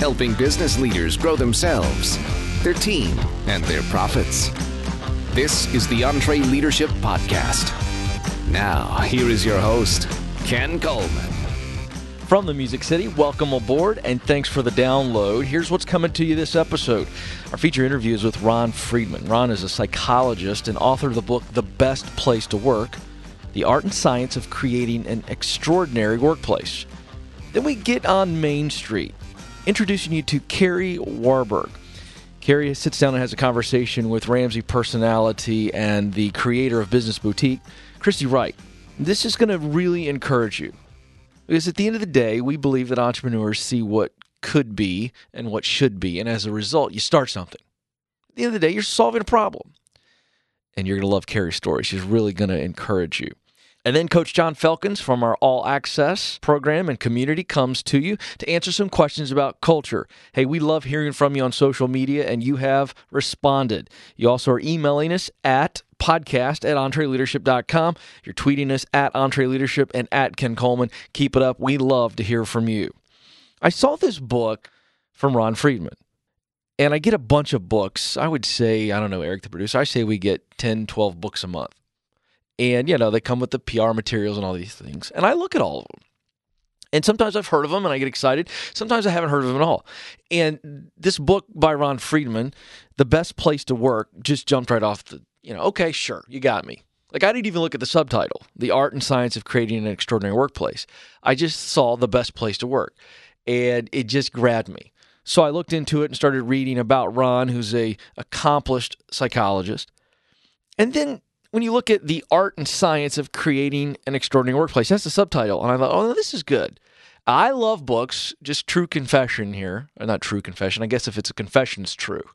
helping business leaders grow themselves, their team, and their profits. This is the EntreLeadership Podcast. Now, here is your host, Ken Coleman. From the Music City, welcome aboard, and thanks for the download. Here's what's coming to you this episode. Our feature interview is with Ron Friedman. Ron is a psychologist and author of the book, The Best Place to Work, The Art and Science of Creating an Extraordinary Workplace. Then we get on Main Street, introducing you to Carrie Warburg. Carrie sits down and has a conversation with Ramsey personality and the creator of Business Boutique, Christy Wright. This is going to really encourage you. Because at the end of the day, we believe that entrepreneurs see what could be and what should be, and as a result, you start something. At the end of the day, you're solving a problem. And you're going to love Carrie's story. She's really going to encourage you. And then Coach John Felkins from our All Access program and community comes to you to answer some questions about culture. Hey, we love hearing from you on social media, and you have responded. You also are emailing us at podcast@entreleadership.com. You're tweeting us at EntreLeadership and at Ken Coleman. Keep it up. We love to hear from you. I saw this book from Ron Friedman, and I get a bunch of books. I would say, I don't know, Eric, the producer, I say we get 10, 12 books a month. And, you know, they come with the PR materials and all these things. And I look at all of them. And sometimes I've heard of them and I get excited. Sometimes I haven't heard of them at all. And this book by Ron Friedman, The Best Place to Work, just jumped right off the, okay, sure, you got me. Like, I didn't even look at the subtitle, The Art and Science of Creating an Extraordinary Workplace. I just saw The Best Place to Work. And it just grabbed me. So I looked into it and started reading about Ron, who's a accomplished psychologist. And then when you look at The Art and Science of Creating an Extraordinary Workplace, that's the subtitle. And I thought, oh, this is good. I love books, just true confession here. Or not true confession. I guess if it's a confession, it's true.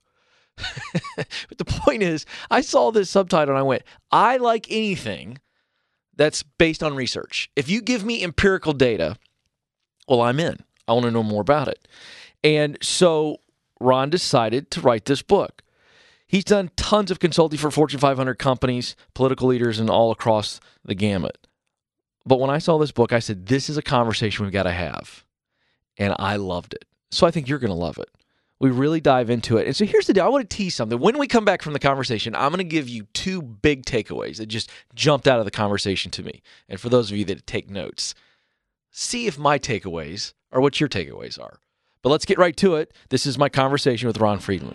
But the point is, I saw this subtitle and I went, I like anything that's based on research. If you give me empirical data, well, I'm in. I want to know more about it. And so Ron decided to write this book. He's done tons of consulting for Fortune 500 companies, political leaders, and all across the gamut. But when I saw this book, I said, this is a conversation we've got to have. And I loved it. So I think you're going to love it. We really dive into it. And so here's the deal. I want to tease something. When we come back from the conversation, I'm going to give you two big takeaways that just jumped out of the conversation to me. And for those of you that take notes, see if my takeaways are what your takeaways are. But let's get right to it. This is my conversation with Ron Friedman.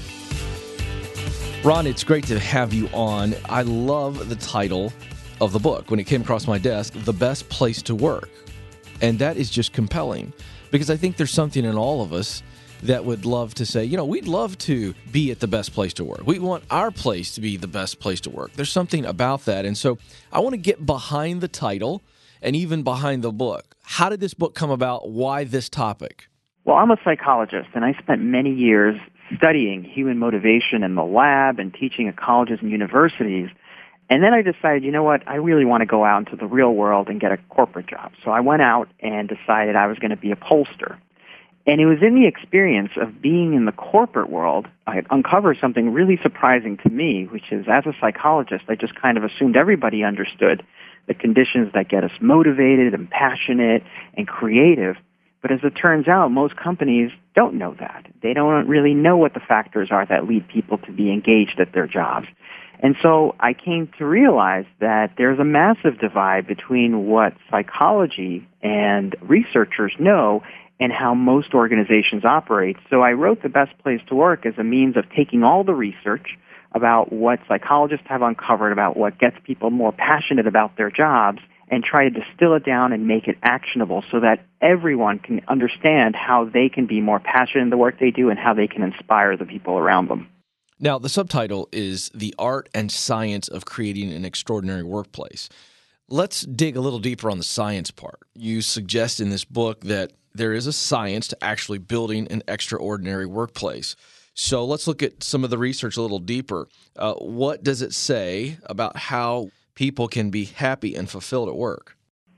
Ron, it's great to have you on. I love the title of the book. When it came across my desk, The Best Place to Work. And that is just compelling because I think there's something in all of us that would love to say, we'd love to be at the best place to work. We want our place to be the best place to work. There's something about that. And so I want to get behind the title and even behind the book. How did this book come about? Why this topic? Well, I'm a psychologist, and I spent many years studying human motivation in the lab and teaching at colleges and universities. And then I decided, I really want to go out into the real world and get a corporate job. So I went out and decided I was going to be a pollster. And it was in the experience of being in the corporate world, I uncovered something really surprising to me, which is as a psychologist, I just kind of assumed everybody understood the conditions that get us motivated and passionate and creative. But as it turns out, most companies don't know that. They don't really know what the factors are that lead people to be engaged at their jobs. And so I came to realize that there's a massive divide between what psychology and researchers know and how most organizations operate. So I wrote The Best Place to Work as a means of taking all the research about what psychologists have uncovered about what gets people more passionate about their jobs and try to distill it down and make it actionable so that everyone can understand how they can be more passionate in the work they do and how they can inspire the people around them. Now, the subtitle is The Art and Science of Creating an Extraordinary Workplace. Let's dig a little deeper on the science part. You suggest in this book that there is a science to actually building an extraordinary workplace. So let's look at some of the research a little deeper. What does it say about how people can be happy and fulfilled at work?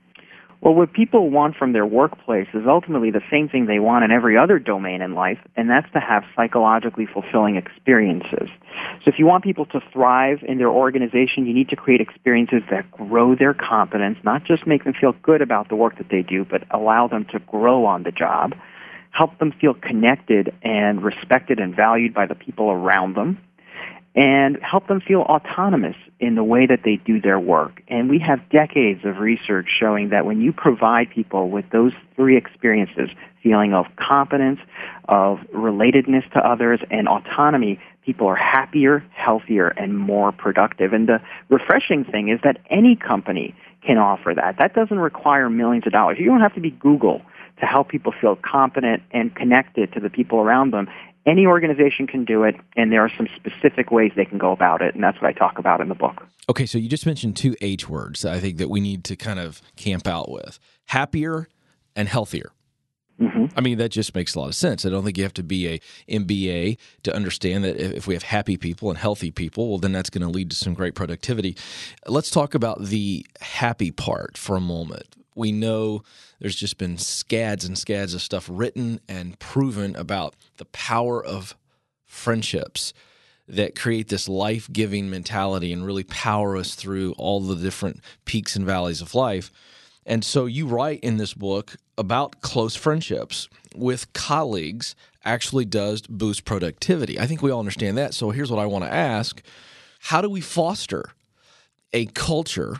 Well, what people want from their workplace is ultimately the same thing they want in every other domain in life, and that's to have psychologically fulfilling experiences. So if you want people to thrive in their organization, you need to create experiences that grow their competence, not just make them feel good about the work that they do, but allow them to grow on the job. help them feel connected and respected and valued by the people around them, and help them feel autonomous in the way that they do their work. And we have decades of research showing that when you provide people with those three experiences, feeling of competence, of relatedness to others, and autonomy, people are happier, healthier, and more productive. And the refreshing thing is that any company can offer that. That doesn't require millions of dollars. You don't have to be Google to help people feel competent and connected to the people around them. Any organization can do it, and there are some specific ways they can go about it, and that's what I talk about in the book. Okay, so you just mentioned two H words that I think that we need to kind of camp out with: happier and healthier. Mm-hmm. I mean, that just makes a lot of sense. I don't think you have to be a MBA to understand that if we have happy people and healthy people, well, then that's going to lead to some great productivity. Let's talk about the happy part for a moment. We know there's just been scads and scads of stuff written and proven about the power of friendships that create this life-giving mentality and really power us through all the different peaks and valleys of life. And so you write in this book about close friendships with colleagues actually does boost productivity. I think we all understand that. So here's what I want to ask. How do we foster a culture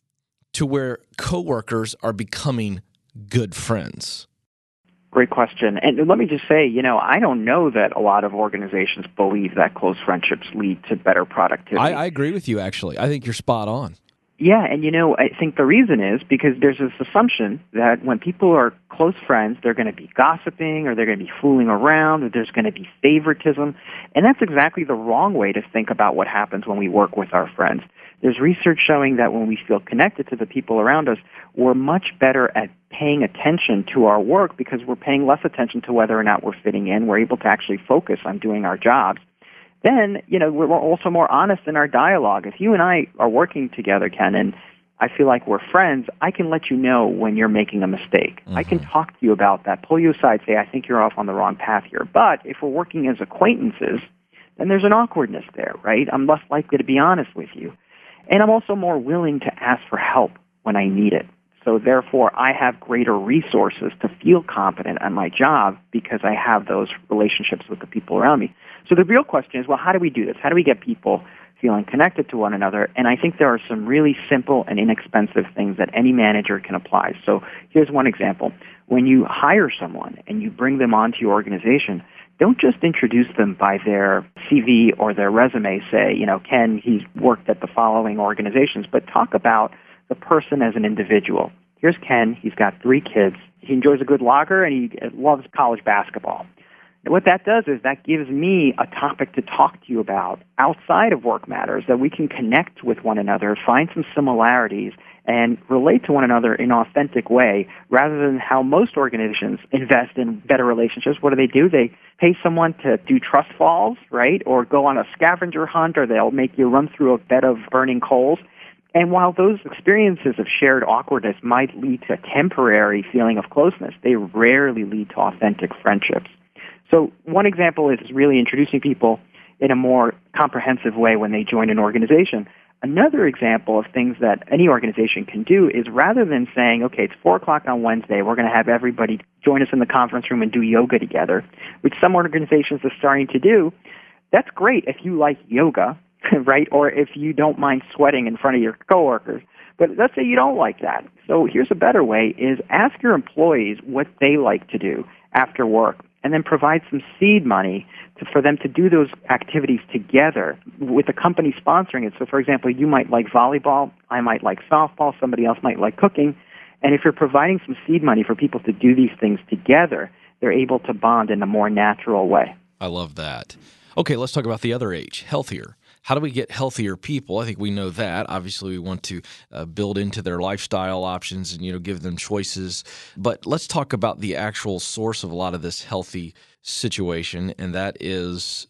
to where coworkers are becoming good friends? Great question. And let me just say, I don't know that a lot of organizations believe that close friendships lead to better productivity. I agree with you, actually. I think you're spot on. Yeah, and I think the reason is because there's this assumption that when people are close friends, they're going to be gossiping or they're going to be fooling around or there's going to be favoritism. And that's exactly the wrong way to think about what happens when we work with our friends. There's research showing that when we feel connected to the people around us, we're much better at paying attention to our work because we're paying less attention to whether or not we're fitting in. We're able to actually focus on doing our jobs. Then, we're also more honest in our dialogue. If you and I are working together, Ken, and I feel like we're friends, I can let you know when you're making a mistake. Mm-hmm. I can talk to you about that, pull you aside, say, I think you're off on the wrong path here. But if we're working as acquaintances, then there's an awkwardness there, right? I'm less likely to be honest with you. And I'm also more willing to ask for help when I need it. So therefore, I have greater resources to feel competent on my job because I have those relationships with the people around me. So the real question is, well, how do we do this? How do we get people feeling connected to one another? And I think there are some really simple and inexpensive things that any manager can apply. So here's one example. When you hire someone and you bring them onto your organization, don't just introduce them by their CV or their resume, say, Ken, he's worked at the following organizations, but talk about the person as an individual. Here's Ken. He's got 3 kids. He enjoys a good lager, and he loves college basketball. And what that does is that gives me a topic to talk to you about outside of work matters that we can connect with one another, find some similarities, and relate to one another in an authentic way rather than how most organizations invest in better relationships. What do? They pay someone to do trust falls, right, or go on a scavenger hunt, or they'll make you run through a bed of burning coals. And while those experiences of shared awkwardness might lead to a temporary feeling of closeness, they rarely lead to authentic friendships. So one example is really introducing people in a more comprehensive way when they join an organization. Another example of things that any organization can do is rather than saying, okay, it's 4 o'clock on Wednesday, we're going to have everybody join us in the conference room and do yoga together, which some organizations are starting to do. That's great if you like yoga, right? Or if you don't mind sweating in front of your coworkers. But let's say you don't like that. So here's a better way is ask your employees what they like to do after work and then provide some seed money for them to do those activities together with the company sponsoring it. So, for example, you might like volleyball, I might like softball, somebody else might like cooking. And if you're providing some seed money for people to do these things together, they're able to bond in a more natural way. I love that. Okay, let's talk about the other H, healthier. How do we get healthier people? I think we know that. Obviously, we want to build into their lifestyle options and, give them choices. But let's talk about the actual source of a lot of this healthy situation, and that is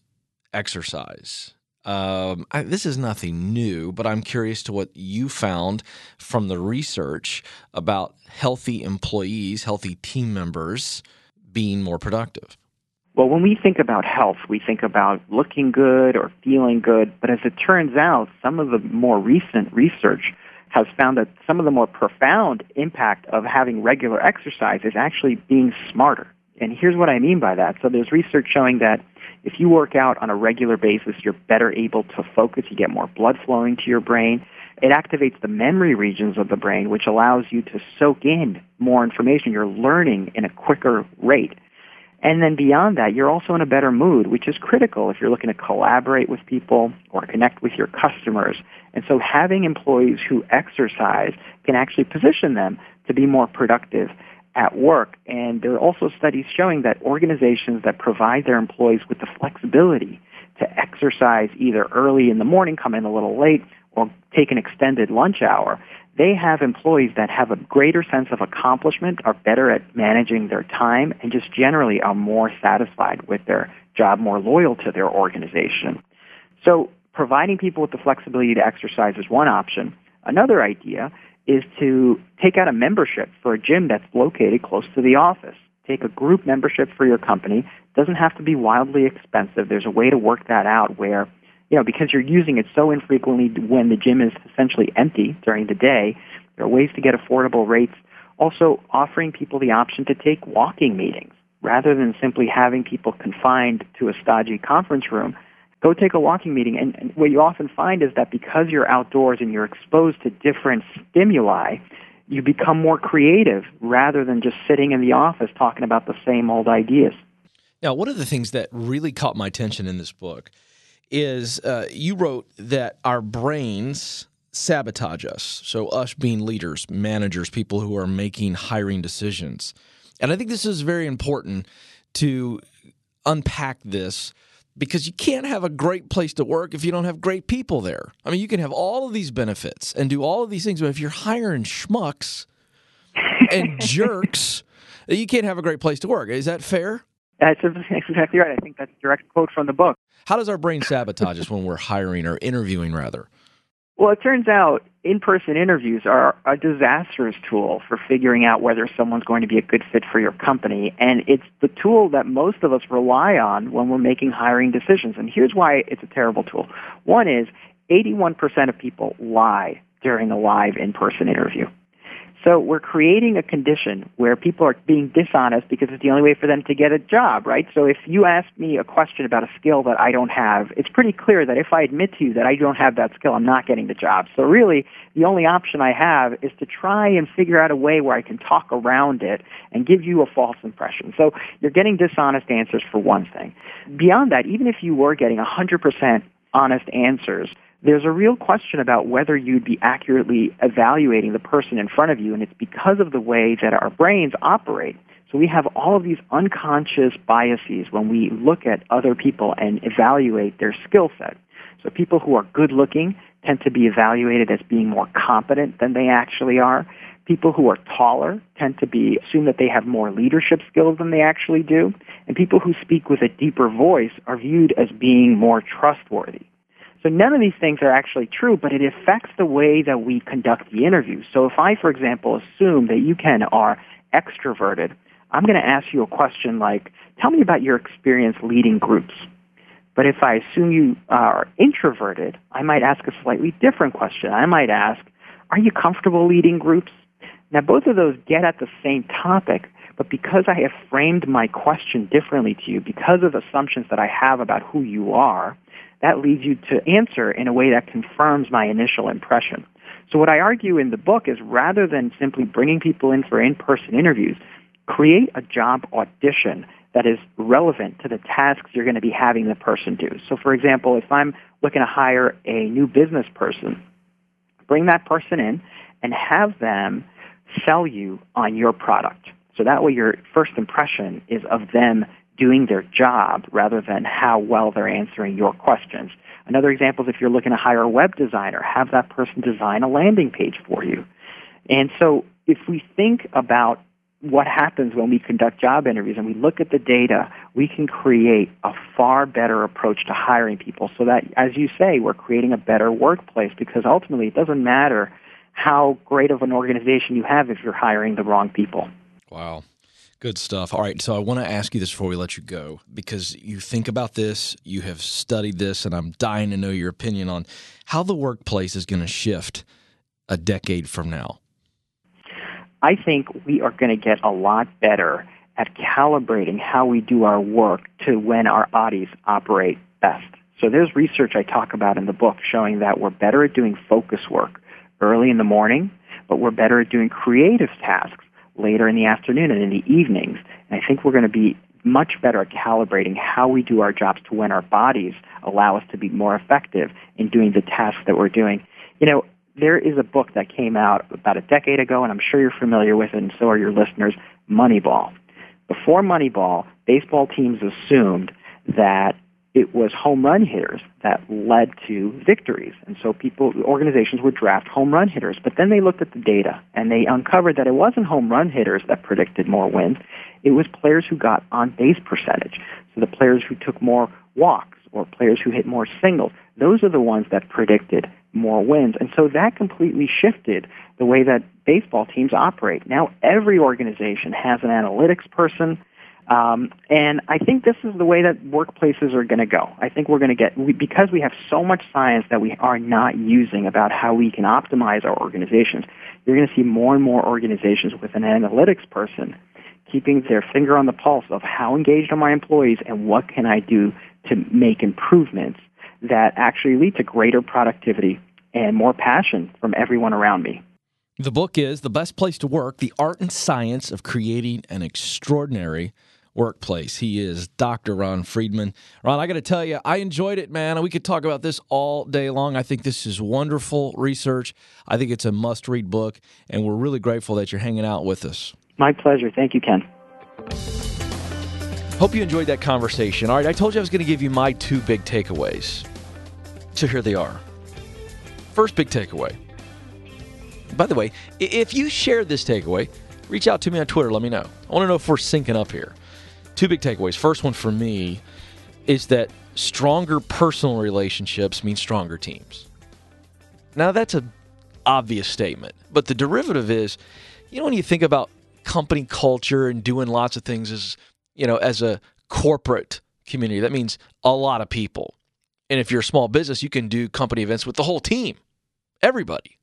exercise. This is nothing new, but I'm curious to what you found from the research about healthy employees, healthy team members being more productive. Well, when we think about health, we think about looking good or feeling good. But as it turns out, some of the more recent research has found that some of the more profound impact of having regular exercise is actually being smarter. And here's what I mean by that. So there's research showing that if you work out on a regular basis, you're better able to focus. You get more blood flowing to your brain. It activates the memory regions of the brain, which allows you to soak in more information. You're learning in a quicker rate. And then beyond that, you're also in a better mood, which is critical if you're looking to collaborate with people or connect with your customers. And so having employees who exercise can actually position them to be more productive at work. And there are also studies showing that organizations that provide their employees with the flexibility to exercise either early in the morning, come in a little late, or take an extended lunch hour, they have employees that have a greater sense of accomplishment, are better at managing their time, and just generally are more satisfied with their job, more loyal to their organization. So providing people with the flexibility to exercise is one option. Another idea is to take out a membership for a gym that's located close to the office. Take a group membership for your company. It doesn't have to be wildly expensive. There's a way to work that out where, because you're using it so infrequently when the gym is essentially empty during the day, there are ways to get affordable rates. Also, offering people the option to take walking meetings rather than simply having people confined to a stodgy conference room. Go take a walking meeting. And what you often find is that because you're outdoors and you're exposed to different stimuli, you become more creative rather than just sitting in the office talking about the same old ideas. Now, one of the things that really caught my attention in this book is you wrote that our brains sabotage us. So us being leaders, managers, people who are making hiring decisions. And I think this is very important to unpack this because you can't have a great place to work if you don't have great people there. I mean, you can have all of these benefits and do all of these things, but if you're hiring schmucks and jerks, you can't have a great place to work. Is that fair? That's exactly right. I think that's a direct quote from the book. How does our brain sabotage us when we're hiring or interviewing, rather? Well, it turns out in-person interviews are a disastrous tool for figuring out whether someone's going to be a good fit for your company. And it's the tool that most of us rely on when we're making hiring decisions. And here's why it's a terrible tool. One is 81% of people lie during a live in-person interview. So we're creating a condition where people are being dishonest because it's the only way for them to get a job, right? So if you ask me a question about a skill that I don't have, it's pretty clear that if I admit to you that I don't have that skill, I'm not getting the job. So really, the only option I have is to try and figure out a way where I can talk around it and give you a false impression. So you're getting dishonest answers for one thing. Beyond that, even if you were getting 100% honest answers, there's a real question about whether you'd be accurately evaluating the person in front of you, and it's because of the way that our brains operate. So we have all of these unconscious biases when we look at other people and evaluate their skill set. So people who are good-looking tend to be evaluated as being more competent than they actually are. People who are taller tend to be assumed that they have more leadership skills than they actually do. And people who speak with a deeper voice are viewed as being more trustworthy. So none of these things are actually true, but it affects the way that we conduct the interview. So if I, for example, assume that you, Ken, are extroverted, I'm going to ask you a question like, tell me about your experience leading groups. But if I assume you are introverted, I might ask a slightly different question. I might ask, are you comfortable leading groups? Now, both of those get at the same topic, but because I have framed my question differently to you, because of assumptions that I have about who you are, that leads you to answer in a way that confirms my initial impression. So what I argue in the book is rather than simply bringing people in for in-person interviews, create a job audition that is relevant to the tasks you're going to be having the person do. So for example, if I'm looking to hire a new business person, bring that person in and have them sell you on your product. So that way your first impression is of them doing their job rather than how well they're answering your questions. Another example is if you're looking to hire a web designer, have that person design a landing page for you. And so if we think about what happens when we conduct job interviews and we look at the data, we can create a far better approach to hiring people so that, as you say, we're creating a better workplace because ultimately it doesn't matter how great of an organization you have if you're hiring the wrong people. Wow. Good stuff. All right, so I want to ask you this before we let you go, because you think about this, you have studied this, and I'm dying to know your opinion on how the workplace is going to shift a decade from now. I think we are going to get a lot better at calibrating how we do our work to when our bodies operate best. So there's research I talk about in the book showing that we're better at doing focus work early in the morning, but we're better at doing creative tasks later in the afternoon and in the evenings. And I think we're going to be much better at calibrating how we do our jobs to when our bodies allow us to be more effective in doing the tasks that we're doing. You know, there is a book that came out about a decade ago, and I'm sure you're familiar with it, and so are your listeners, Moneyball. Before Moneyball, baseball teams assumed that it was home run hitters that led to victories. And so organizations would draft home run hitters. But then they looked at the data, and they uncovered that it wasn't home run hitters that predicted more wins. It was players who got on-base percentage. So the players who took more walks or players who hit more singles, those are the ones that predicted more wins. And so that completely shifted the way that baseball teams operate. Now every organization has an analytics person, and I think this is the way that workplaces are going to go. I think we're going to because we have so much science that we are not using about how we can optimize our organizations, you're going to see more and more organizations with an analytics person keeping their finger on the pulse of how engaged are my employees and what can I do to make improvements that actually lead to greater productivity and more passion from everyone around me. The book is The Best Place to Work, The Art and Science of Creating an Extraordinary Workplace. He is Dr. Ron Friedman. Ron, I got to tell you, I enjoyed it, man. We could talk about this all day long. I think this is wonderful research. I think it's a must-read book, and we're really grateful that you're hanging out with us. My pleasure. Thank you, Ken. Hope you enjoyed that conversation. All right, I told you I was going to give you my two big takeaways. So here they are. First big takeaway. By the way, if you share this takeaway, reach out to me on Twitter. Let me know. I want to know if we're syncing up here. Two big takeaways. First one for me is that stronger personal relationships mean stronger teams. Now, that's an obvious statement, but the derivative is, when you think about company culture and doing lots of things as a corporate community, that means a lot of people. And if you're a small business, you can do company events with the whole team, everybody.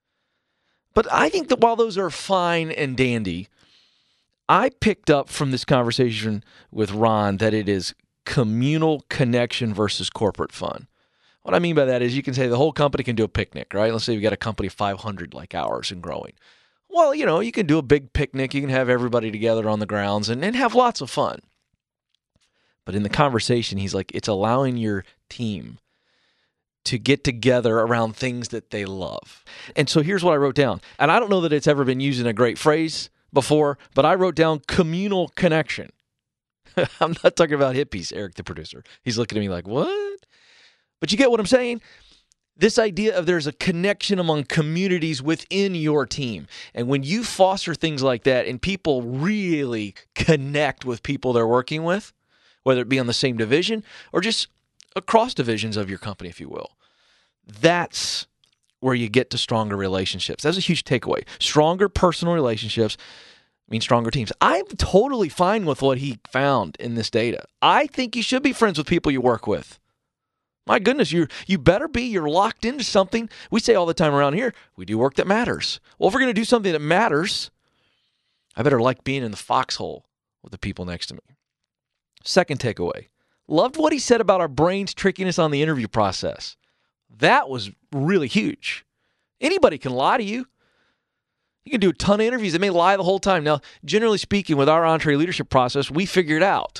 But I think that while those are fine and dandy, I picked up from this conversation with Ron that it is communal connection versus corporate fun. What I mean by that is you can say the whole company can do a picnic, right? Let's say you've got a company of 500 like ours and growing. Well, you can do a big picnic. You can have everybody together on the grounds and have lots of fun. But in the conversation, he's like, it's allowing your team to get together around things that they love. And so here's what I wrote down. And I don't know that it's ever been used in a great phrase before, but I wrote down communal connection. I'm not talking about hippies, Eric, the producer. He's looking at me like, what? But you get what I'm saying? This idea of there's a connection among communities within your team. And when you foster things like that and people really connect with people they're working with, whether it be on the same division or just across divisions of your company, if you will, that's where you get to stronger relationships. That's a huge takeaway. Stronger personal relationships mean stronger teams. I'm totally fine with what he found in this data. I think you should be friends with people you work with. My goodness, you better be. You're locked into something. We say all the time around here, we do work that matters. Well, if we're going to do something that matters, I better like being in the foxhole with the people next to me. Second takeaway. Loved what he said about our brain's trickiness on the interview process. That was really huge. Anybody can lie to you. You can do a ton of interviews. They may lie the whole time. Now, generally speaking, with our EntreLeadership process, we figure it out.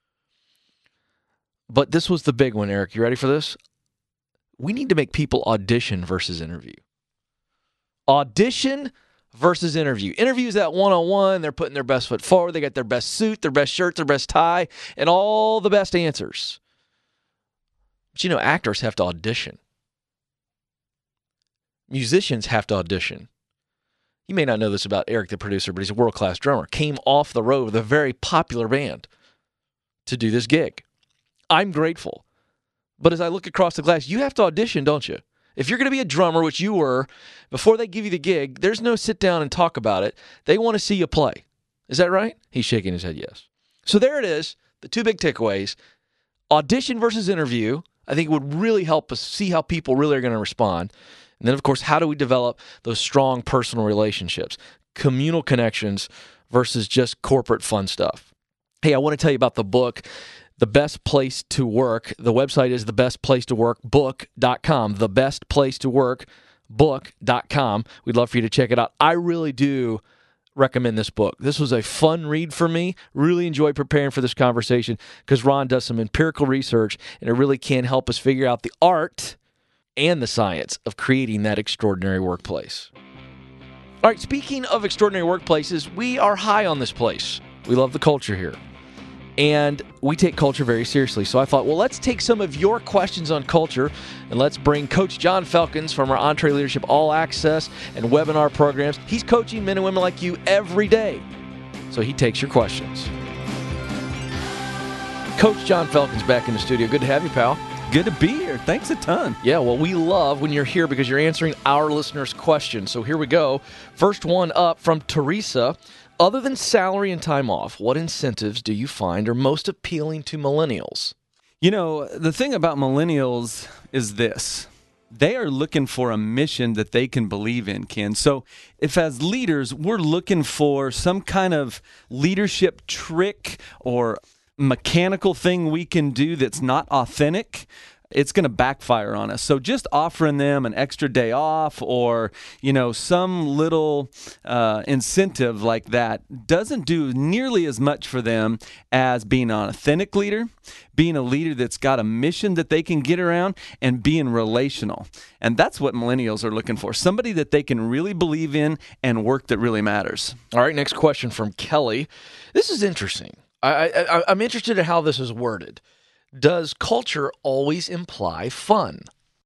But this was the big one, Eric. You ready for this? We need to make people audition versus interview. Audition versus interview. Interview is that one-on-one. They're putting their best foot forward. They got their best suit, their best shirt, their best tie, and all the best answers. But actors have to audition. Musicians have to audition. You may not know this about Eric, the producer, but he's a world-class drummer. Came off the road with a very popular band to do this gig. I'm grateful. But as I look across the glass, you have to audition, don't you? If you're going to be a drummer, which you were, before they give you the gig, there's no sit down and talk about it. They want to see you play. Is that right? He's shaking his head yes. So there it is, the two big takeaways. Audition versus interview, I think would really help us see how people really are going to respond. And then, of course, how do we develop those strong personal relationships, communal connections versus just corporate fun stuff? Hey, I want to tell you about the book, The Best Place to Work. The website is thebestplacetoworkbook.com, thebestplacetoworkbook.com. We'd love for you to check it out. I really do recommend this book. This was a fun read for me. Really enjoyed preparing for this conversation because Ron does some empirical research, and it really can help us figure out the art and the science of creating that extraordinary workplace. All right, speaking of extraordinary workplaces, we are high on this place. We love the culture here. And we take culture very seriously. So I thought, well, let's take some of your questions on culture and let's bring Coach John Felkins from our EntreLeadership All Access and webinar programs. He's coaching men and women like you every day. So he takes your questions. Coach John Felkins back in the studio. Good to have you, pal. Good to be here. Thanks a ton. Yeah, well, we love when you're here because you're answering our listeners' questions. So here we go. First one up from Teresa. Other than salary and time off, what incentives do you find are most appealing to millennials? You know, the thing about millennials is this. They are looking for a mission that they can believe in, Ken. So if as leaders, we're looking for some kind of leadership trick or mechanical thing we can do that's not authentic, it's going to backfire on us. So just offering them an extra day off or, some little incentive like that doesn't do nearly as much for them as being an authentic leader, being a leader that's got a mission that they can get around, and being relational. And that's what millennials are looking for, somebody that they can really believe in and work that really matters. All right, next question from Kelly. This is interesting. I'm interested in how this is worded. Does culture always imply fun?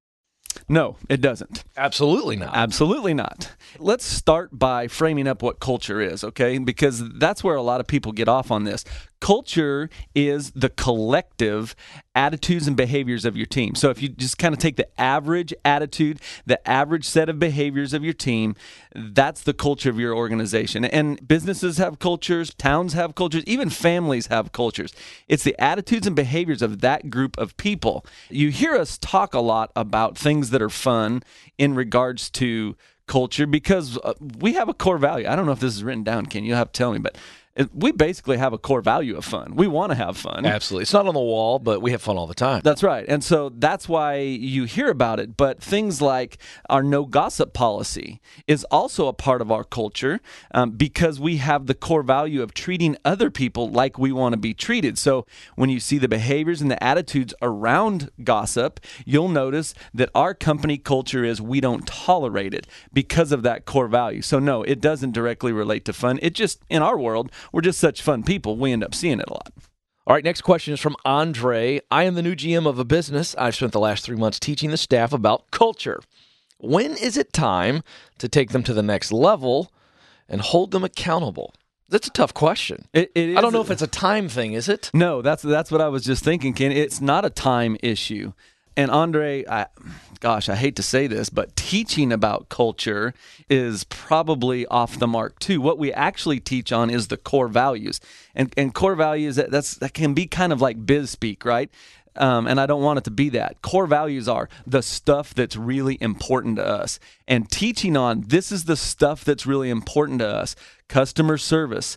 No, it doesn't. Absolutely not. Absolutely not. Let's start by framing up what culture is, okay? Because that's where a lot of people get off on this. Culture is the collective attitudes and behaviors of your team. So if you just kind of take the average attitude, the average set of behaviors of your team, that's the culture of your organization. And businesses have cultures, towns have cultures, even families have cultures. It's the attitudes and behaviors of that group of people. You hear us talk a lot about things that are fun in regards to culture because we have a core value. I don't know if this is written down, Ken. You'll have to tell me, but we basically have a core value of fun. We want to have fun. Absolutely. It's not on the wall, but we have fun all the time. That's right. And so that's why you hear about it. But things like our no gossip policy is also a part of our culture because we have the core value of treating other people like we want to be treated. So when you see the behaviors and the attitudes around gossip, you'll notice that our company culture is we don't tolerate it because of that core value. So no, it doesn't directly relate to fun. It just, in our world, we're just such fun people, we end up seeing it a lot. All right, next question is from Andre. I am the new GM of a business. I've spent the last 3 months teaching the staff about culture. When is it time to take them to the next level and hold them accountable? That's a tough question. It is. I don't know if it's a time thing, is it? No, that's what I was just thinking, Ken. It's not a time issue. And Andre, I hate to say this, but teaching about culture is probably off the mark too. What we actually teach on is the core values. And core values, that can be kind of like biz speak, right? And I don't want it to be that. Core values are the stuff that's really important to us. And teaching on this is the stuff that's really important to us. Customer service,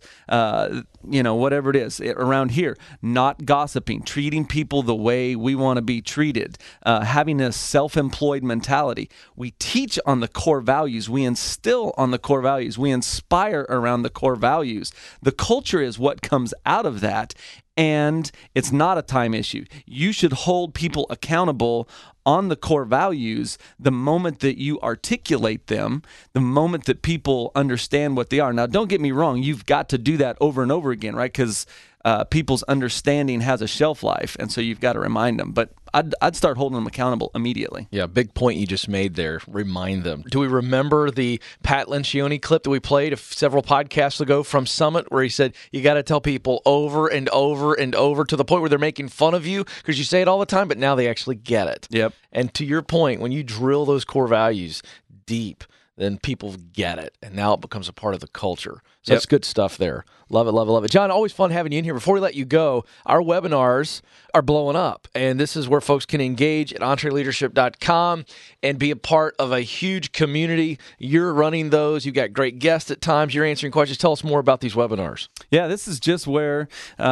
whatever it is around here, not gossiping, treating people the way we want to be treated, having a self-employed mentality. We teach on the core values. We instill on the core values. We inspire around the core values. The culture is what comes out of that. And it's not a time issue. You should hold people accountable on the core values the moment that you articulate them, the moment that people understand what they are. Now, don't get me wrong. You've got to do that over and over again, right? Because people's understanding has a shelf life, and so you've got to remind them. But I'd start holding them accountable immediately. Yeah, big point you just made there. Remind them. Do we remember the Pat Lencioni clip that we played several podcasts ago from Summit where he said, you got to tell people over and over and over to the point where they're making fun of you because you say it all the time, but now they actually get it. Yep. And to your point, when you drill those core values deep, then people get it, and now it becomes a part of the culture. So Yep. that's good stuff there. Love it, love it, love it. John, always fun having you in here. Before we let you go, our webinars are blowing up, and this is where folks can engage at entreleadership.com and be a part of a huge community. You're running those. You've got great guests at times. You're answering questions. Tell us more about these webinars. Yeah, this is just where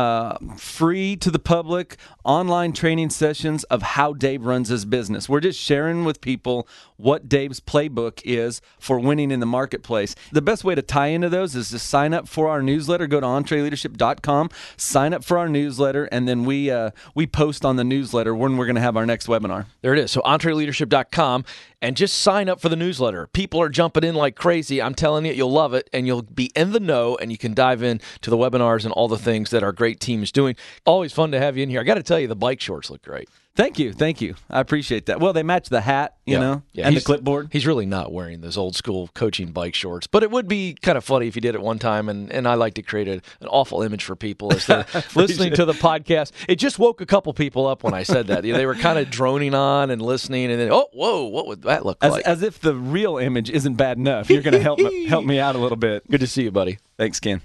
free to the public online training sessions of how Dave runs his business. We're just sharing with people what Dave's playbook is for winning in the marketplace. The best way to tie into those is to sign up for our newsletter. Go to entreleadership.com, sign up for our newsletter, and then we post on the newsletter when we're going to have our next webinar. There it is. So entreleadership.com, and just sign up for the newsletter. People are jumping in like crazy. I'm telling you, you'll love it, and you'll be in the know, and you can dive in to the webinars and all the things that our great team is doing. Always fun to have you in here. I got to tell you, the bike shorts look great. Thank you. I appreciate that. Well, they match the hat, you know, and the clipboard. He's really not wearing those old school coaching bike shorts, but it would be kind of funny if he did it one time, and I like to create an awful image for people as they're listening to the podcast. It just woke a couple people up when I said that. They were kind of droning on and listening, and then, oh, whoa, what would that look like? As if the real image isn't bad enough. You're going to help me out a little bit. Good to see you, buddy. Thanks, Ken.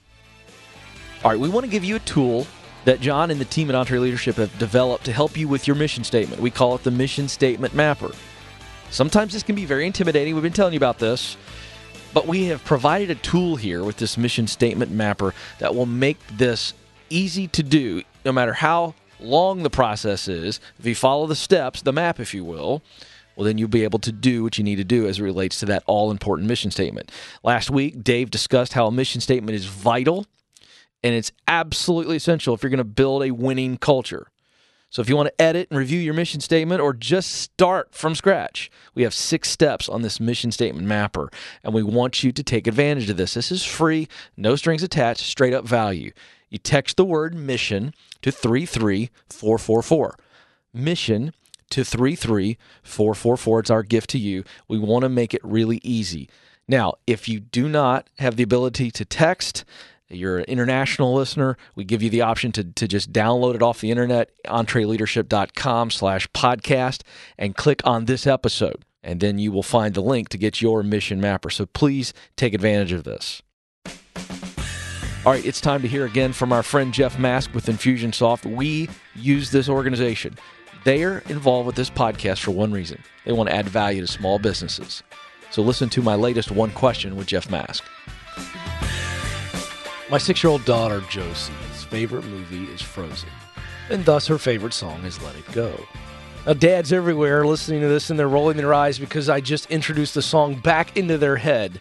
All right, we want to give you a tool that John and the team at EntreLeadership have developed to help you with your mission statement. We call it the Mission Statement Mapper. Sometimes this can be very intimidating. We've been telling you about this. But we have provided a tool here with this Mission Statement Mapper that will make this easy to do, no matter how long the process is. If you follow the steps, the map, if you will, well, then you'll be able to do what you need to do as it relates to that all-important mission statement. Last week, Dave discussed how a mission statement is vital, and it's absolutely essential if you're going to build a winning culture. So if you want to edit and review your mission statement or just start from scratch, we have 6 steps on this mission statement mapper, and we want you to take advantage of this. This is free, no strings attached, straight up value. You text the word mission to 33444. Mission to 33444. It's our gift to you. We want to make it really easy. Now, if you do not have the ability to text, you're an international listener, we give you the option to just download it off the internet, entreleadership.com/podcast, and click on this episode. And then you will find the link to get your mission mapper. So please take advantage of this. All right, it's time to hear again from our friend Jeff Mask with Infusionsoft. We use this organization. They are involved with this podcast for one reason. They want to add value to small businesses. So listen to my latest One Question with Jeff Mask. My 6-year-old daughter, Josie's favorite movie is Frozen, and thus her favorite song is Let It Go. Now, dads everywhere are listening to this, and they're rolling their eyes because I just introduced the song back into their head.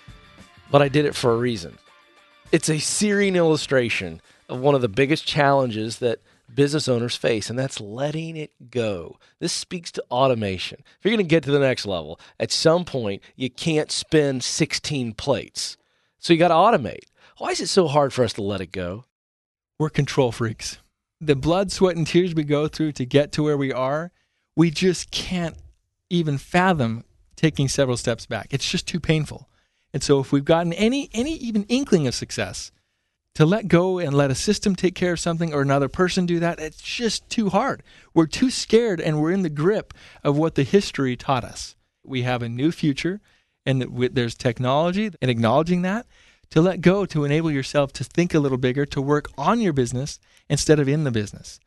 But I did it for a reason. It's a searing illustration of one of the biggest challenges that business owners face, and that's letting it go. This speaks to automation. If you're going to get to the next level, at some point, you can't spin 16 plates. So you got to automate. Why is it so hard for us to let it go? We're control freaks. The blood, sweat, and tears we go through to get to where we are, we just can't even fathom taking several steps back. It's just too painful. And so if we've gotten any even inkling of success, to let go and let a system take care of something or another person do that, it's just too hard. We're too scared, and we're in the grip of what the history taught us. We have a new future, and there's technology, and acknowledging that, to let go, to enable yourself to think a little bigger, to work on your business instead of in the business.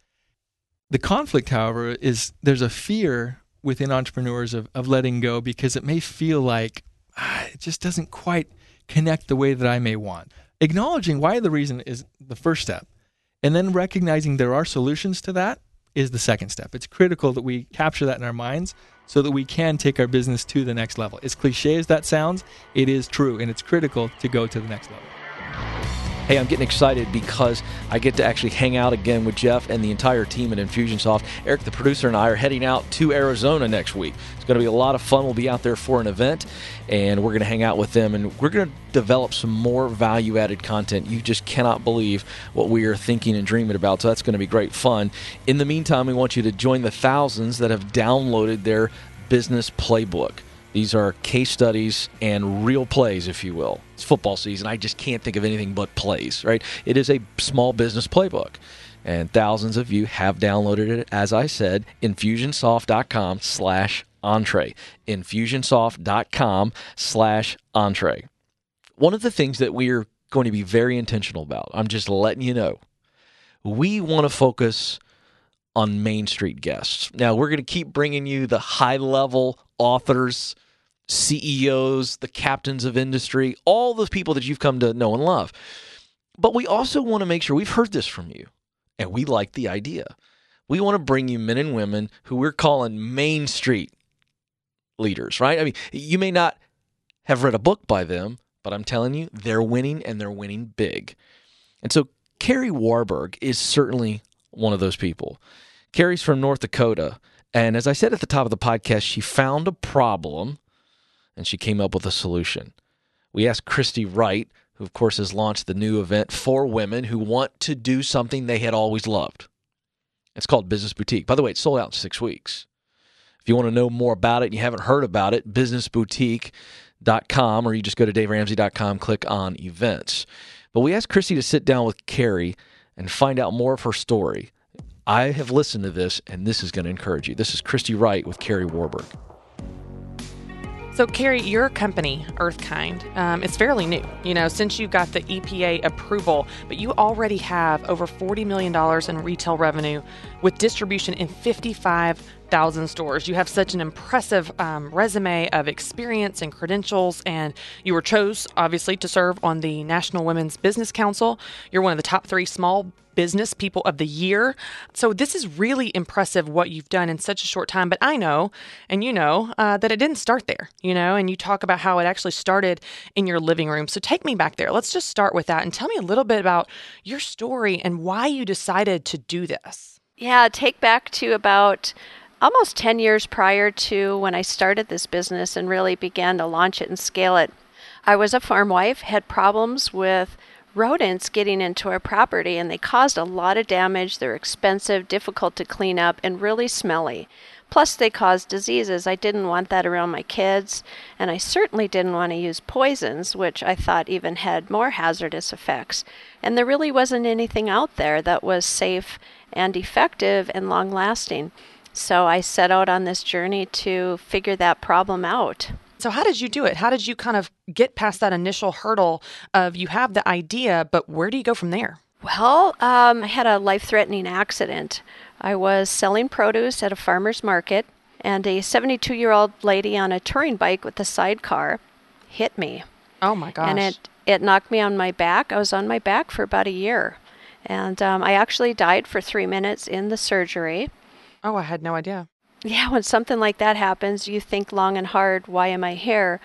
The conflict, however, is there's a fear within entrepreneurs of letting go because it may feel like it just doesn't quite connect the way that I may want. Acknowledging why the reason is the first step, and then recognizing there are solutions to that is the second step. It's critical that we capture that in our minds so that we can take our business to the next level. As cliche as that sounds, it is true, and it's critical to go to the next level. Hey, I'm getting excited because I get to actually hang out again with Jeff and the entire team at Infusionsoft. Eric, the producer, and I are heading out to Arizona next week. It's going to be a lot of fun. We'll be out there for an event, and we're going to hang out with them, and we're going to develop some more value-added content. You just cannot believe what we are thinking and dreaming about, so that's going to be great fun. In the meantime, we want you to join the thousands that have downloaded their business playbook. These are case studies and real plays, if you will. It's football season. I just can't think of anything but plays, right? It is a small business playbook. And thousands of you have downloaded it, as I said, Infusionsoft.com/ Entree. Infusionsoft.com/entree. One of the things that we're going to be very intentional about, I'm just letting you know, we want to focus on Main Street guests. Now, we're going to keep bringing you the high-level authors, CEOs, the captains of industry, all those people that you've come to know and love. But we also want to make sure we've heard this from you, and we like the idea. We want to bring you men and women who we're calling Main Street leaders, right? I mean, you may not have read a book by them, but I'm telling you, they're winning, and they're winning big. And so Carrie Warburg is certainly one of those people. Carrie's from North Dakota, and as I said at the top of the podcast, she found a problem, and she came up with a solution. We asked Christy Wright, who of course has launched the new event for women who want to do something they had always loved. It's called Business Boutique. By the way, it's sold out in 6 weeks. If you want to know more about it and you haven't heard about it, businessboutique.com, or you just go to daveramsey.com, click on events. But we asked Christy to sit down with Carrie and find out more of her story. I have listened to this, and this is going to encourage you. This is Christy Wright with Carrie Warburg. So, Carrie, your company, Earthkind, it's fairly new, since you got the EPA approval, but you already have over $40 million in retail revenue with distribution in 55,000 stores. You have such an impressive resume of experience and credentials, and you were chosen, obviously, to serve on the National Women's Business Council. You're one of the top 3 small business people of the year. So this is really impressive what you've done in such a short time. But I know, and that it didn't start there, and you talk about how it actually started in your living room. So take me back there. Let's just start with that and tell me a little bit about your story and why you decided to do this. Yeah, take back to about almost 10 years prior to when I started this business and really began to launch it and scale it. I was a farm wife, had problems with rodents getting into our property, and they caused a lot of damage. They're expensive, difficult to clean up, and really smelly. Plus, they caused diseases. I didn't want that around my kids, and I certainly didn't want to use poisons, which I thought even had more hazardous effects. And there really wasn't anything out there that was safe and effective and long-lasting. So I set out on this journey to figure that problem out. So how did you do it? How did you kind of get past that initial hurdle of you have the idea, but where do you go from there? Well, I had a life-threatening accident. I was selling produce at a farmer's market, and a 72-year-old lady on a touring bike with a sidecar hit me. Oh, my gosh. And it knocked me on my back. I was on my back for about a year. And I actually died for 3 minutes in the surgery. Oh, I had no idea. Yeah, when something like that happens, you think long and hard, why am I here?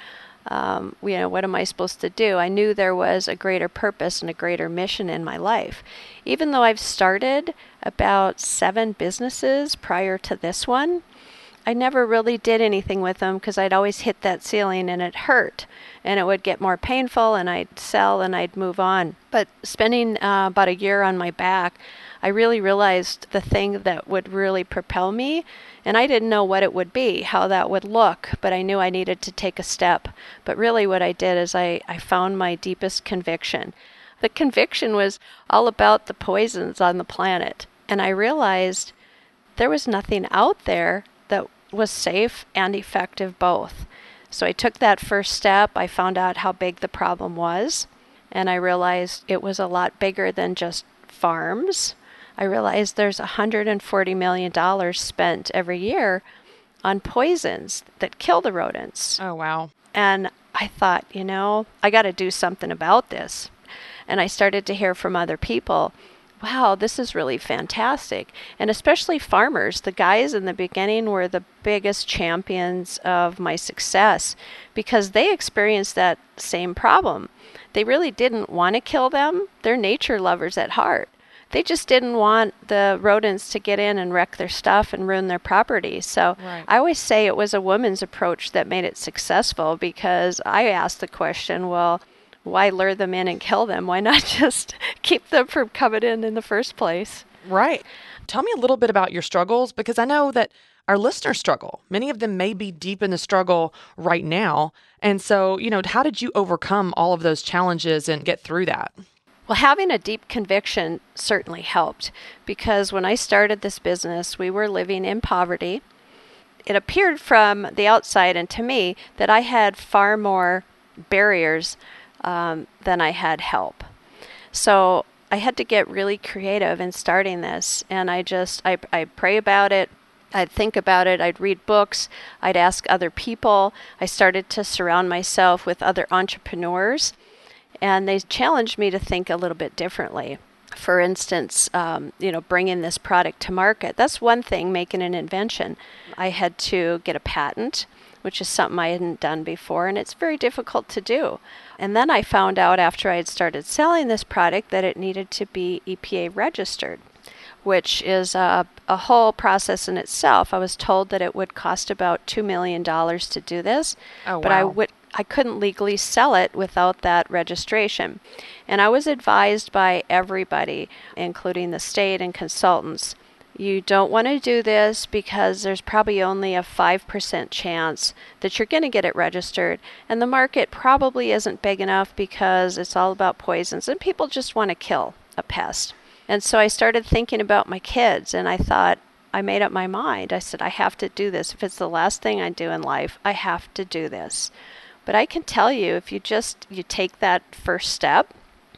What am I supposed to do? I knew there was a greater purpose and a greater mission in my life. Even though I've started about 7 businesses prior to this one, I never really did anything with them because I'd always hit that ceiling and it hurt. And it would get more painful and I'd sell and I'd move on. But spending about a year on my back, I really realized the thing that would really propel me, and I didn't know what it would be, how that would look, but I knew I needed to take a step. But really what I did is I found my deepest conviction. The conviction was all about the poisons on the planet, and I realized there was nothing out there that was safe and effective both. So I took that first step. I found out how big the problem was, and I realized it was a lot bigger than just farms. I realized there's $140 million spent every year on poisons that kill the rodents. Oh, wow. And I thought, I got to do something about this. And I started to hear from other people, wow, this is really fantastic. And especially farmers. The guys in the beginning were the biggest champions of my success because they experienced that same problem. They really didn't want to kill them. They're nature lovers at heart. They just didn't want the rodents to get in and wreck their stuff and ruin their property. So right. I always say it was a woman's approach that made it successful because I asked the question, well, why lure them in and kill them? Why not just keep them from coming in the first place? Right. Tell me a little bit about your struggles because I know that our listeners struggle. Many of them may be deep in the struggle right now. And so, how did you overcome all of those challenges and get through that? Well, having a deep conviction certainly helped because when I started this business, we were living in poverty. it appeared from the outside and to me that I had far more barriers than I had help. So I had to get really creative in starting this, and I pray about it. I'd think about it. I'd read books. I'd ask other people. I started to surround myself with other entrepreneurs, and they challenged me to think a little bit differently. For instance, bringing this product to market. That's one thing, making an invention. I had to get a patent, which is something I hadn't done before, and it's very difficult to do. And then I found out after I had started selling this product that it needed to be EPA registered, which is a whole process in itself. I was told that it would cost about $2 million to do this, but I couldn't legally sell it without that registration. And I was advised by everybody, including the state and consultants, you don't want to do this because there's probably only a 5% chance that you're going to get it registered. And the market probably isn't big enough because it's all about poisons and people just want to kill a pest. And so I started thinking about my kids, and I made up my mind. I said, I have to do this. If it's the last thing I do in life, I have to do this. But I can tell you, if you take that first step,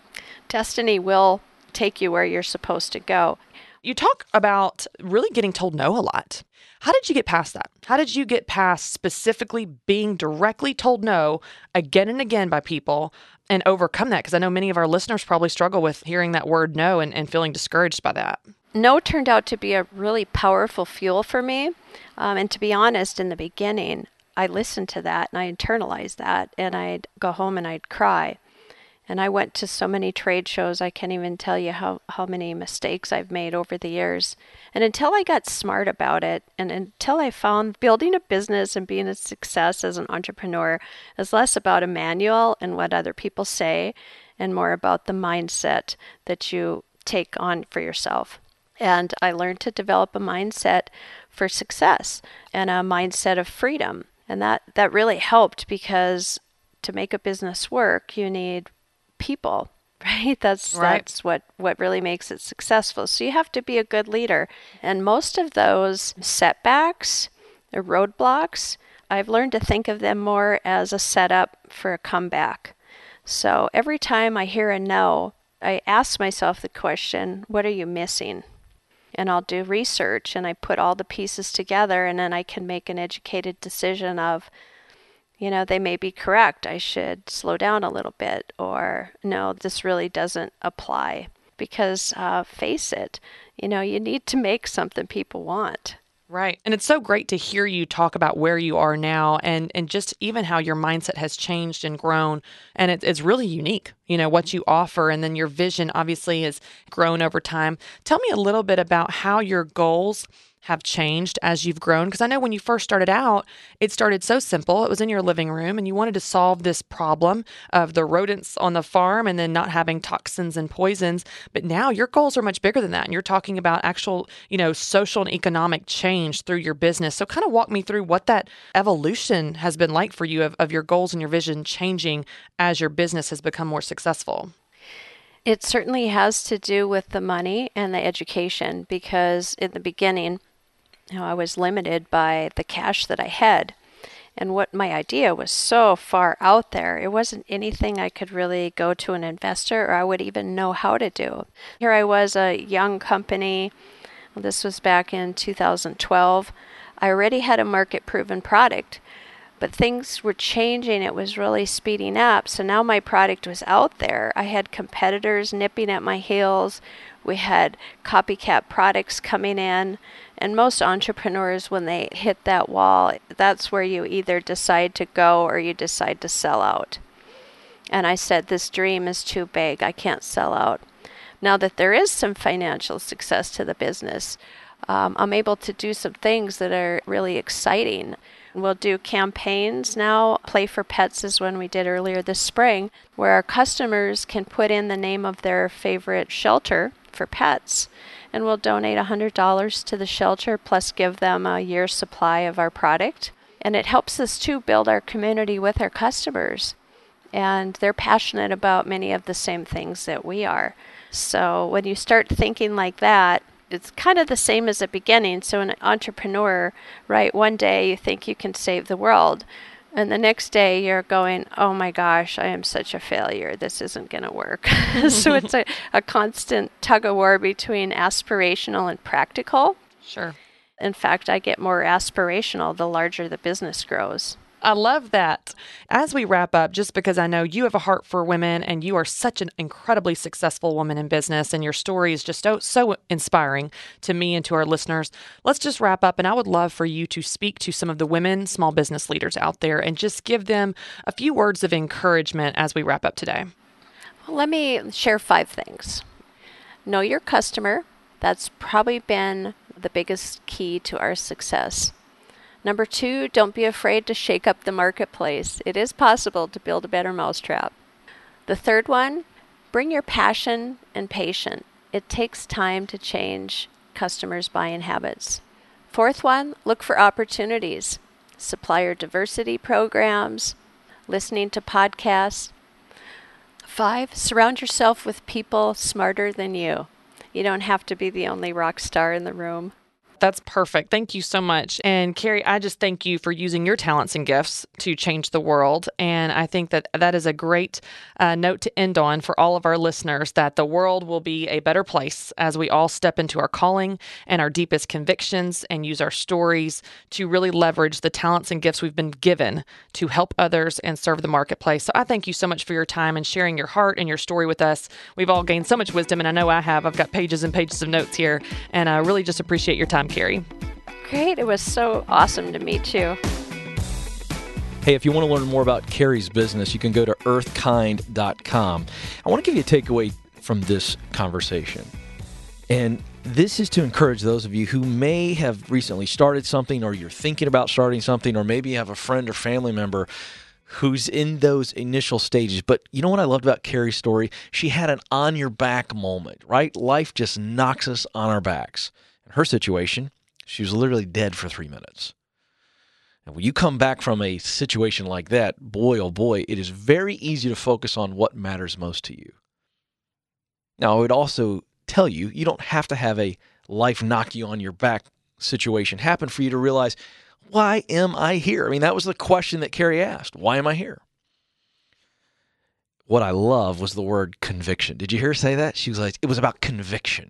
destiny will take you where you're supposed to go. You talk about really getting told no a lot. How did you get past that? How did you get past specifically being directly told no again and again by people and overcome that? Because I know many of our listeners probably struggle with hearing that word no and feeling discouraged by that. No turned out to be a really powerful fuel for me. And to be honest, in the beginning, I listened to that and I internalized that, and I'd go home and I'd cry. And I went to so many trade shows, I can't even tell you how many mistakes I've made over the years. And until I got smart about it, and until I found building a business and being a success as an entrepreneur is less about a manual and what other people say, and more about the mindset that you take on for yourself. And I learned to develop a mindset for success and a mindset of freedom. And that really helped, because to make a business work, you need people, right? That's what really makes it successful. So you have to be a good leader. And most of those setbacks or roadblocks, I've learned to think of them more as a setup for a comeback. So every time I hear a no, I ask myself the question, what are you missing? And I'll do research and I put all the pieces together, and then I can make an educated decision of, they may be correct. I should slow down a little bit, or no, this really doesn't apply. Because face it, you need to make something people want. Right. And it's so great to hear you talk about where you are now and just even how your mindset has changed and grown. And it's really unique, what you offer. And then your vision obviously has grown over time. Tell me a little bit about how your goals have changed as you've grown? Because I know when you first started out, it started so simple. It was in your living room and you wanted to solve this problem of the rodents on the farm and then not having toxins and poisons. But now your goals are much bigger than that. And you're talking about actual, social and economic change through your business. So kind of walk me through what that evolution has been like for you of your goals and your vision changing as your business has become more successful. It certainly has to do with the money and the education, because in the beginning, I was limited by the cash that I had. And what my idea was so far out there, it wasn't anything I could really go to an investor or I would even know how to do. Here I was, a young company. This was back in 2012. I already had a market-proven product, but things were changing. It was really speeding up. So now my product was out there. I had competitors nipping at my heels. We had copycat products coming in. And most entrepreneurs, when they hit that wall, that's where you either decide to go or you decide to sell out. And I said, this dream is too big. I can't sell out. Now that there is some financial success to the business, I'm able to do some things that are really exciting. We'll do campaigns now. Play for Pets is one we did earlier this spring, where our customers can put in the name of their favorite shelter for pets. And we'll donate $100 to the shelter, plus give them a year's supply of our product. And it helps us to build our community with our customers. And they're passionate about many of the same things that we are. So when you start thinking like that, it's kind of the same as the beginning. So an entrepreneur, right, one day you think you can save the world, and the next day you're going, oh my gosh, I am such a failure. This isn't going to work. So it's a constant tug of war between aspirational and practical. Sure. In fact, I get more aspirational the larger the business grows. I love that. As we wrap up, just because I know you have a heart for women and you are such an incredibly successful woman in business and your story is just so inspiring to me and to our listeners, let's just wrap up. And I would love for you to speak to some of the women small business leaders out there and just give them a few words of encouragement as we wrap up today. Well, let me share 5 things. Know your customer. That's probably been the biggest key to our success. Number 2, don't be afraid to shake up the marketplace. It is possible to build a better mousetrap. The third one, bring your passion and patience. It takes time to change customers' buying habits. Fourth one, look for opportunities. Supplier diversity programs, listening to podcasts. 5, surround yourself with people smarter than you. You don't have to be the only rock star in the room. That's perfect. Thank you so much. And Carrie, I just thank you for using your talents and gifts to change the world. And I think that is a great note to end on for all of our listeners, that the world will be a better place as we all step into our calling and our deepest convictions and use our stories to really leverage the talents and gifts we've been given to help others and serve the marketplace. So I thank you so much for your time and sharing your heart and your story with us. We've all gained so much wisdom, and I know I have. I've got pages and pages of notes here, and I really just appreciate your time, Carrie. Great. It was so awesome to meet you. Hey, if you want to learn more about Carrie's business, you can go to earthkind.com. I want to give you a takeaway from this conversation. And this is to encourage those of you who may have recently started something, or you're thinking about starting something, or maybe you have a friend or family member who's in those initial stages. But you know what I loved about Carrie's story? She had an on your back moment, right? Life just knocks us on our backs. In her situation, she was literally dead for 3 minutes. And when you come back from a situation like that, boy, oh boy, it is very easy to focus on what matters most to you. Now, I would also tell you, you don't have to have a life knock you on your back situation happen for you to realize, why am I here? I mean, that was the question that Carrie asked. Why am I here? What I love was the word conviction. Did you hear her say that? She was like, it was about conviction.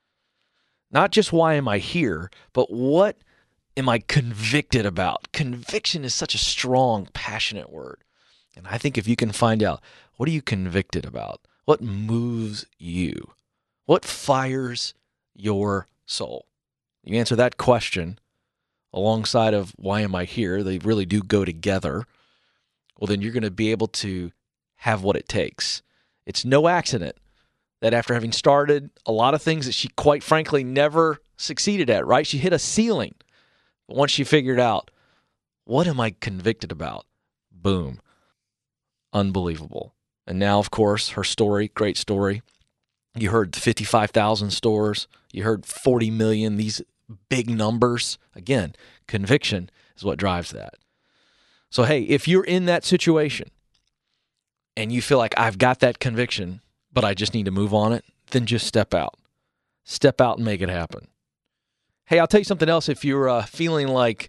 Not just why am I here, but what am I convicted about? Conviction is such a strong, passionate word. And I think if you can find out, what are you convicted about? What moves you? What fires your soul? You answer that question alongside of why am I here? They really do go together. Well, then you're going to be able to have what it takes. It's no accident that after having started a lot of things that she quite frankly never succeeded at, right? She hit a ceiling. But once she figured out, what am I convicted about? Boom. Unbelievable. And now, of course, her story, great story. You heard 55,000 stores. You heard 40 million, these big numbers. Again, conviction is what drives that. So, hey, if you're in that situation and you feel like I've got that conviction, but I just need to move on it, then just step out. Step out and make it happen. Hey, I'll tell you something else. If you're feeling like,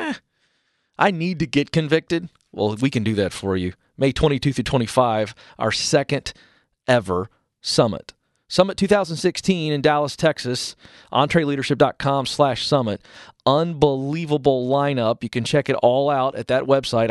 I need to get convicted, well, we can do that for you. May 22 through 25, our second ever summit. Summit 2016 in Dallas, Texas, EntreLeadership.com/summit. Unbelievable lineup. You can check it all out at that website,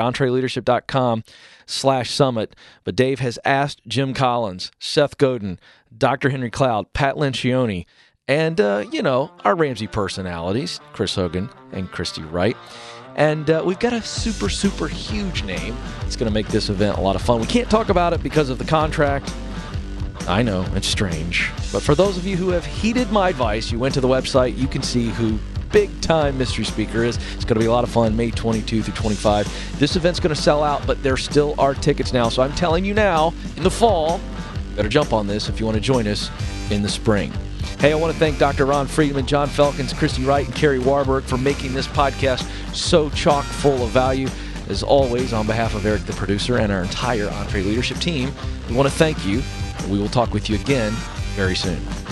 EntreLeadership.com/summit. But Dave has asked Jim Collins, Seth Godin, Dr. Henry Cloud, Pat Lencioni, and, our Ramsey personalities, Chris Hogan and Christy Wright. And we've got a super, super huge name. It's going to make this event a lot of fun. We can't talk about it because of the contract. I know, it's strange. But for those of you who have heeded my advice, you went to the website, you can see who big-time mystery speaker is. It's going to be a lot of fun, May 22 through 25. This event's going to sell out, but there still are tickets now. So I'm telling you now, in the fall, you better jump on this if you want to join us in the spring. Hey, I want to thank Dr. Ron Friedman, John Felkins, Christy Wright, and Carrie Warburg for making this podcast so chock full of value. As always, on behalf of Eric, the producer, and our entire EntreLeadership team, we want to thank you. We will talk with you again very soon.